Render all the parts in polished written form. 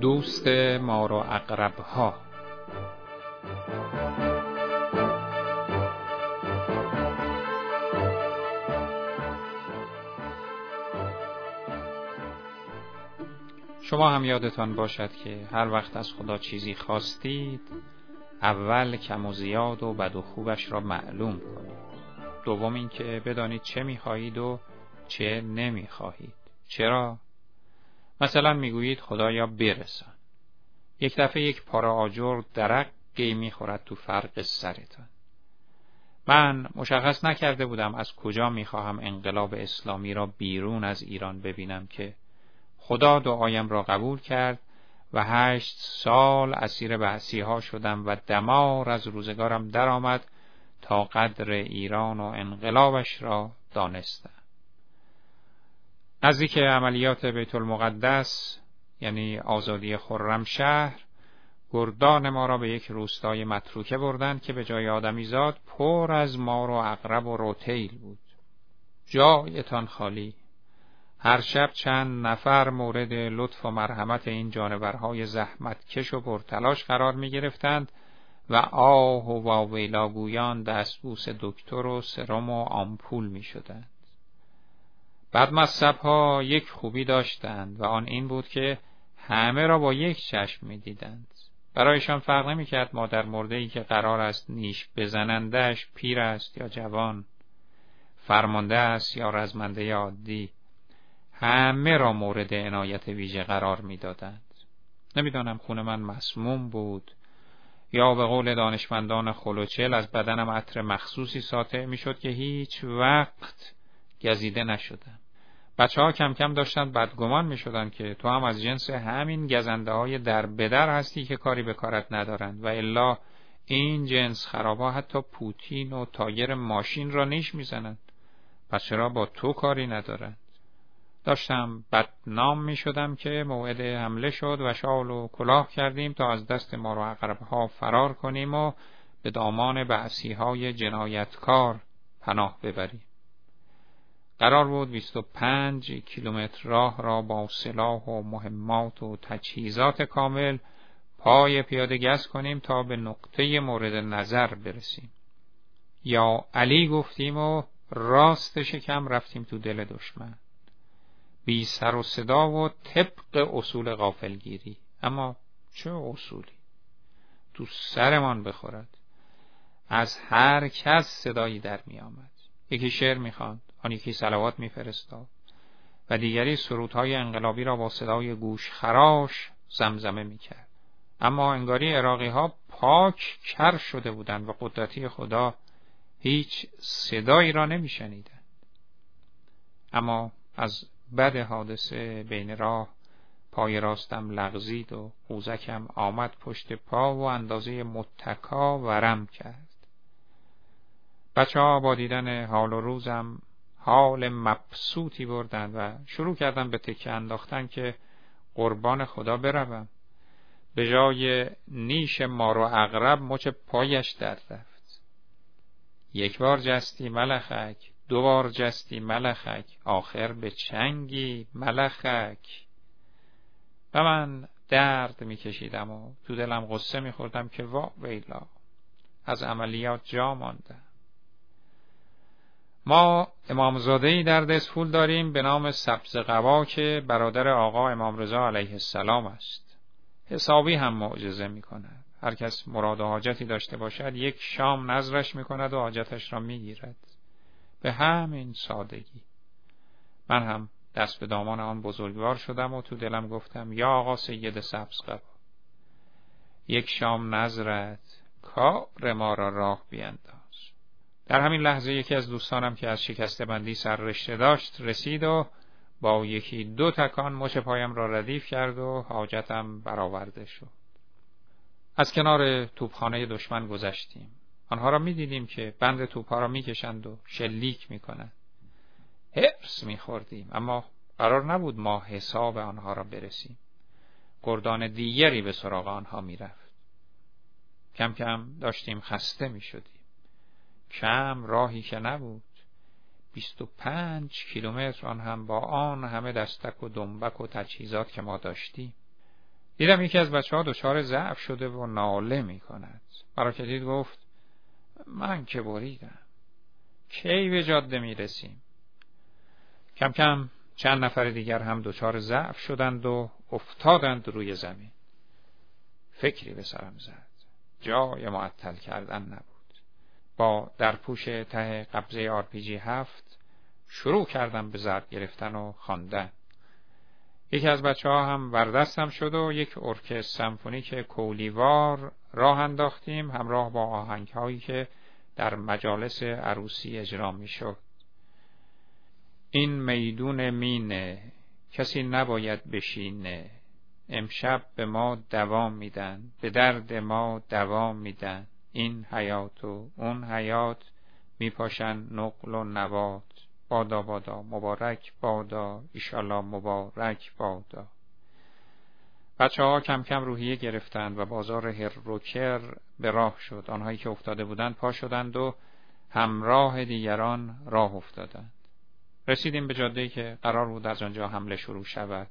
دوست مار و عقرب‌ها. شما هم یادتان باشد که هر وقت از خدا چیزی خواستید، اول کم و زیاد و بد و خوبش را معلوم کنید. دوم این که بدانید چه می‌خواهید و چه نمی‌خواهید. چرا؟ مثلا میگویید خدایا برسان. یک دفعه یک پاره آجر درقی میخورد تو فرق سرتان. من مشخص نکرده بودم از کجا میخواهم انقلاب اسلامی را بیرون از ایران ببینم که خدا دعایم را قبول کرد و 8 سال اسیر بعثی‌ها شدم و دمار از روزگارم درآمد تا قدر ایران و انقلابش را دانستم. نزدیک عملیات بیت المقدس، یعنی آزادی خرمشهر، گردان ما را به یک روستای متروکه بردند که به جای آدمیزاد پر از مار و عقرب و روتیل بود. جایتان خالی. هر شب چند نفر مورد لطف و مرحمت این جانورهای زحمتکش و پرتلاش قرار می گرفتند و آه و واویلاگویان دستبوس دکتر و سرم و آمپول می شدند. بدمذهب‌ها یک خوبی داشتند و آن این بود که همه را با یک چشم می دیدند. برایشان فرق نمی کرد مادر مرده‌ای که قرار است نیش بزنندش پیر است یا جوان، فرمانده است یا رزمنده عادی، همه را مورد عنایت ویژه قرار می دادند. نمیدانم خون من مسموم بود یا به قول دانشمندان خلوچل از بدنم عطر مخصوصی ساطع می شد که هیچ وقت گزیده نشدم. بچه‌ها کم کم داشتند بدگمان می شدند که تو هم از جنس همین گزنده های در بدر هستی که کاری به کارت ندارند و الا این جنس خرابا حتی پوتین و تایر ماشین را نیش می زنند. پس چرا با تو کاری ندارند؟ داشتم بدنام می شدم که موعد حمله شد و شال و کلاه کردیم تا از دست مار و عقرب‌ها فرار کنیم و به دامان بعثی‌های جنایتکار پناه ببریم. قرار بود 25 کیلومتر راه را با سلاح و مهمات و تجهیزات کامل پای پیاده گز کنیم تا به نقطه مورد نظر برسیم. یا علی گفتیم و راست شکم رفتیم تو دل دشمن، بی سر و صدا و طبق اصول غافلگیری. اما چه اصولی؟ تو سرمان بخورد. از هر کس صدایی در می آمد. یکی شعر می خواند، آن یکی صلوات می فرستاد و دیگری سرودهای انقلابی را با صدای گوش خراش زمزمه می کرد. اما انگاری عراقی ها پاک کر شده بودند و قدرتی خدا هیچ صدایی را نمی شنیدند. اما از بعد حادثه بین راه پای راستم لغزید و قوزکم آمد پشت پا و اندازه متکا ورم کرد. بچه‌ها با دیدن حال و روزم حال مبسوطی بردند و شروع کردن به تکه انداختن که قربان خدا بروم. به جای نیش مار و عقرب مچ پایش در رفت. 1 بار جستی ملخک، 2 بار جستی ملخک، آخر به چنگی ملخک. و من درد میکشیدم و تو دلم غصه میخوردم که وا ویلا، از عملیات جا ماندم. ما امامزاده‌ای در دسفول داریم به نام سبزقبا که برادر آقا امام رضا علیه السلام است. حسابی هم معجزه میکند. هر کس مراد و حاجتی داشته باشد 1 شام نذرش میکند و حاجتش را میگیرد. به همین سادگی. من هم دست به دامان آن بزرگوار شدم و تو دلم گفتم یا آقا سید سبزقبا، 1 شام نذرت کار ما را راه بینداز. در همین لحظه یکی از دوستانم که از شکسته بندی سر رشته داشت رسید و با 1-2 تکان مچ پایم را ردیف کرد و حاجتم برآورده شد. از کنار توپخانه دشمن گذشتیم. آنها را می دیدیم که بند توپها را می کشند و شلیک می کنند. حرص می خوردیم، اما قرار نبود ما حساب آنها را برسیم. گردان دیگری به سراغ آنها می رفت. کم کم داشتیم خسته می شدیم. کم راهی که نبود. 25 کیلومتر، آن هم با آن همه دستک و دنبک و تجهیزات که ما داشتیم. دیدم یکی از بچه‌ها دچار ضعف شده و ناله می‌کند. مرا که دید گفت من که بریدم، کی به جاده می‌رسیم؟ کم کم چند نفر دیگر هم دچار ضعف شدند و افتادند روی زمین. فکری به سرم زد. جای معطل کردن نبود. با درپوش ته قبضه RPG 7 شروع کردم به ضرب گرفتن و خواندن. یکی از بچه‌ها هم بردستم شد و یک ارکستر سمفونیک کولیوار راه انداختیم، همراه با آهنگ‌هایی که در مجالس عروسی اجرا می‌شد. این میدون مینه، کسی نباید بشینه، امشب به ما دوام میدن، به درد ما دوام میدن، این حیات و اون حیات میپاشن نقل و نبات، بادا بادا مبارک بادا، ایشالله مبارک بادا. بچه‌ها کم کم روحیه گرفتند و بازار هروکر به راه شد. آنهایی که افتاده بودند پا شدند و همراه دیگران راه افتادند. رسیدیم به جاده‌ای که قرار بود از آنجا حمله شروع شود.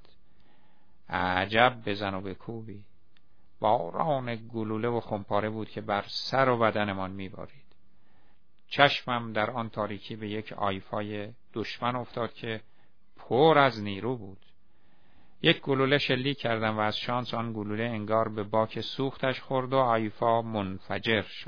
عجب بزن و بکوبی. باران گلوله و خمپاره بود که بر سر و بدنمان میبارید. چشمم در آن تاریکی به یک آیفای دشمن افتاد که پر از نیرو بود. یک گلوله شلیک کردم و از شانس آن گلوله انگار به باک سوختش خورد و آیفا منفجر شد.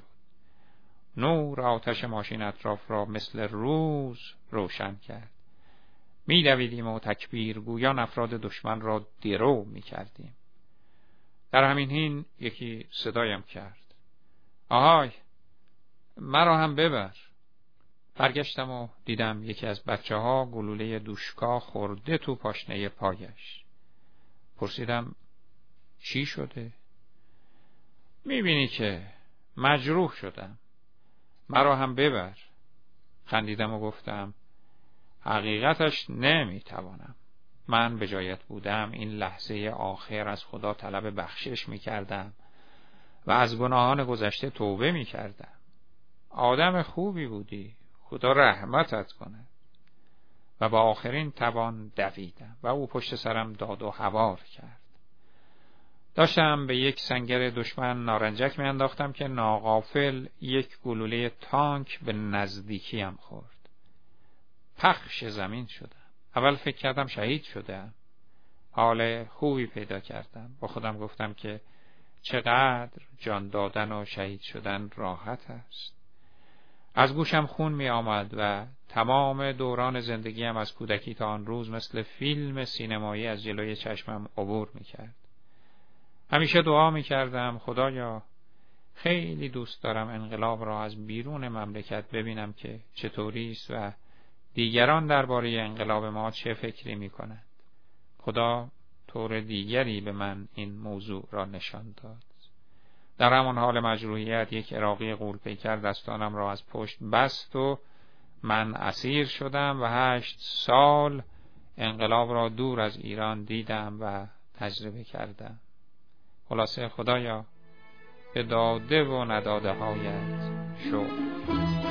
نور آتش ماشین اطراف را مثل روز روشن کرد. می‌دویدیم و تکبیر گویان افراد دشمن را درو می‌کردیم. در همین حین یکی صدایم کرد. آهای، مرا هم ببر. برگشتم و دیدم یکی از بچه‌ها گلوله دوشکا خورده تو پاشنه پایش. پرسیدم چی شده؟ می‌بینی که مجروح شدم. مرا هم ببر. خندیدم و گفتم حقیقتش نمیتوانم. من به جایت بودم این لحظه آخر از خدا طلب بخشش میکردم و از گناهان گذشته توبه میکردم. آدم خوبی بودی، خدا رحمتت کنه. و با آخرین توان دویدم و او پشت سرم داد و هوار کرد. داشتم به یک سنگر دشمن نارنجک میانداختم که ناغافل یک گلوله تانک به نزدیکیم خورد. پخش زمین شدم. اول فکر کردم شهید شدم. حال خوبی پیدا کردم. با خودم گفتم که چقدر جان دادن و شهید شدن راحت است. از گوشم خون می آمد و تمام دوران زندگیم از کودکی تا آن روز مثل فیلم سینمایی از جلوی چشمم عبور می کرد. همیشه دعا می کردم خدایا خیلی دوست دارم انقلاب را از بیرون مملکت ببینم که چطوری است و دیگران درباره انقلاب ما چه فکری می کنند. خدا طور دیگری به من این موضوع را نشان داد. در همان حال مجروحیت یک عراقی غول‌پیکر دستانم را از پشت بست و من اسیر شدم و 8 سال انقلاب را دور از ایران دیدم و تجربه کردم. خلاصه خدایا به داده و نداده هایت شکر.